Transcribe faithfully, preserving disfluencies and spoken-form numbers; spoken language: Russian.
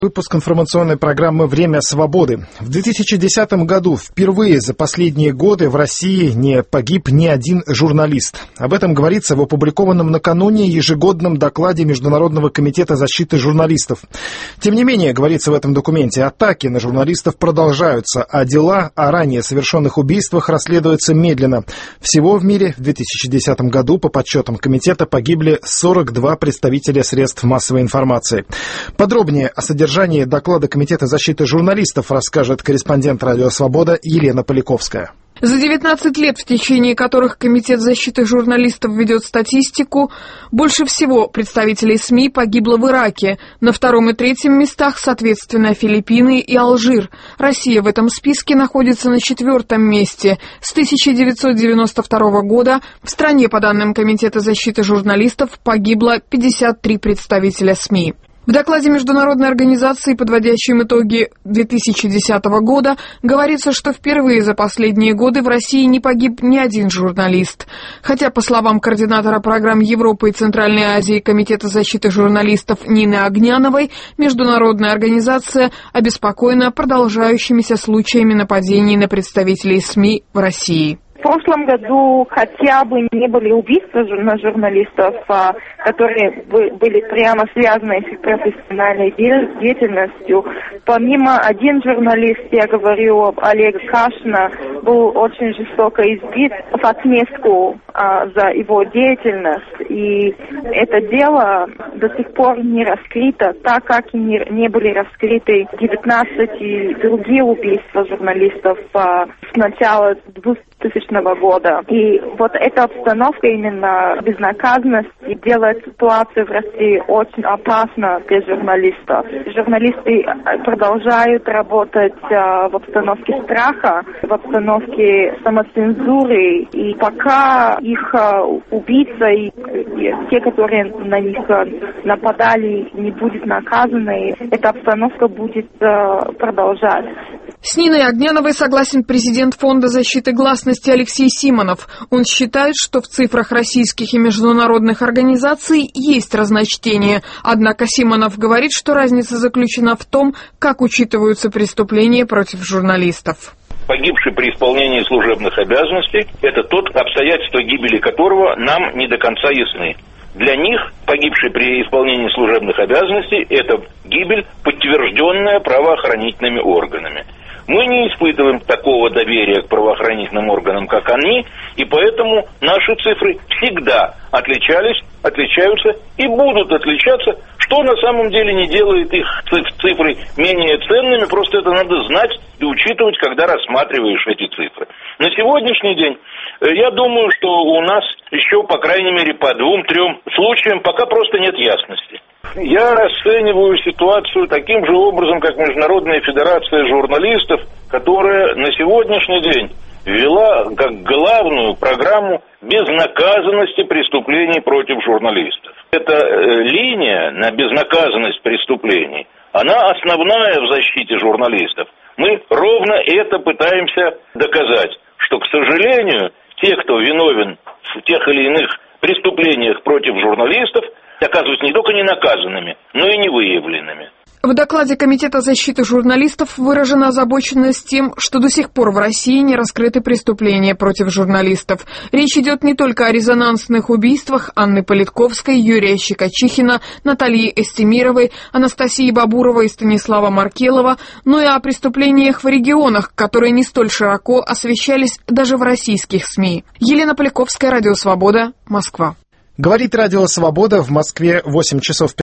Выпуск информационной программы «Время свободы». В две тысячи десятом году впервые за последние годы в России не погиб ни один журналист. Об этом говорится в опубликованном накануне ежегодном докладе Международного комитета защиты журналистов. Тем не менее, говорится в этом документе, атаки на журналистов продолжаются, а дела о ранее совершенных убийствах расследуются медленно. Всего в мире в две тысячи десятом году, по подсчетам комитета, погибли сорок два представителя средств массовой информации. Подробнее о содержании доклада Комитета защиты журналистов расскажет корреспондент «Радио Свобода» Елена Поляковская. За девятнадцать лет, в течение которых Комитет защиты журналистов ведет статистику, больше всего представителей СМИ погибло в Ираке. На втором и третьем местах, соответственно, Филиппины и Алжир. Россия в этом списке находится на четвертом месте. С тысяча девятьсот девяносто второго года в стране, по данным Комитета защиты журналистов, погибло пятьдесят три представителя СМИ. В докладе международной организации, подводящем итоги две тысячи десятого года, говорится, что впервые за последние годы в России не погиб ни один журналист. Хотя, по словам координатора программ Европы и Центральной Азии Комитета защиты журналистов Нины Огняновой, международная организация обеспокоена продолжающимися случаями нападений на представителей СМИ в России. В прошлом году хотя бы не были убийства на журналистов, которые были прямо связаны с профессиональной деятельностью. Помимо один журналист, я говорю об Олеге Кашине, был очень жестоко избит в отместку а, за его деятельность. И это дело до сих пор не раскрыто, так как и не, не были раскрыты девятнадцать другие убийства журналистов а, с начала двухтысячного года. И вот эта обстановка именно безнаказанности делает ситуацию в России очень опасной для журналиста. Журналисты продолжают работать а, в обстановке страха, в обстановке самоцензуры. И пока их а, убийца и, и те, которые на них а, нападали, не будут наказаны, эта обстановка будет а, продолжать. С Ниной Огняновой согласен президент Фонда защиты гласности Алексей Симонов. Он считает, что в цифрах российских и международных организаций есть разночтение. Однако Симонов говорит, что разница заключена в том, как учитываются преступления против журналистов. Погибший при исполнении служебных обязанностей – это тот, обстоятельства гибели которого нам не до конца ясны. Для них погибший при исполнении служебных обязанностей – это гибель, подтвержденная правоохранительными органами. Мы не испытываем такого доверия к правоохранительным органам, как они, и поэтому наши цифры всегда отличались, отличаются и будут отличаться, что на самом деле не делает их цифры менее ценными, просто это надо знать и учитывать, когда рассматриваешь эти цифры. На сегодняшний день, я думаю, что у нас еще, по крайней мере, по двум-трем случаям пока просто нет ясности. Я расцениваю ситуацию таким же образом, как Международная федерация журналистов, которая на сегодняшний день ввела как главную программу безнаказанности преступлений против журналистов. Эта э, линия на безнаказанность преступлений, она основная в защите журналистов. Мы ровно это пытаемся доказать, что, к сожалению, те, кто виновен в тех или иных преступлениях против журналистов, оказываются не только ненаказанными, но и невыявленными. В докладе Комитета защиты журналистов выражена озабоченность тем, что до сих пор в России не раскрыты преступления против журналистов. Речь идет не только о резонансных убийствах Анны Политковской, Юрия Щекочихина, Натальи Эстемировой, Анастасии Бабуровой и Станислава Маркелова, но и о преступлениях в регионах, которые не столь широко освещались даже в российских СМИ. Елена Поляковская, Радио Свобода, Москва. Говорит Радио Свобода, в Москве восемь часов